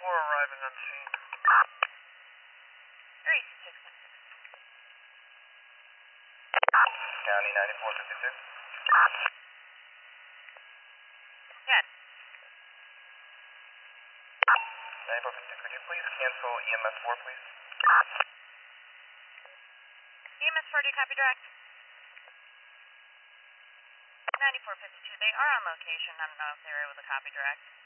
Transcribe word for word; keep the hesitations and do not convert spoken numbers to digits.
four arriving on scene. three six six. County ninety-four fifty-two. Good. ninety-four fifty-two, could you please cancel E M S four, please? E M S four, do you copy direct? ninety-four fifty-two, they are on location. I don't know if they were able to copy direct.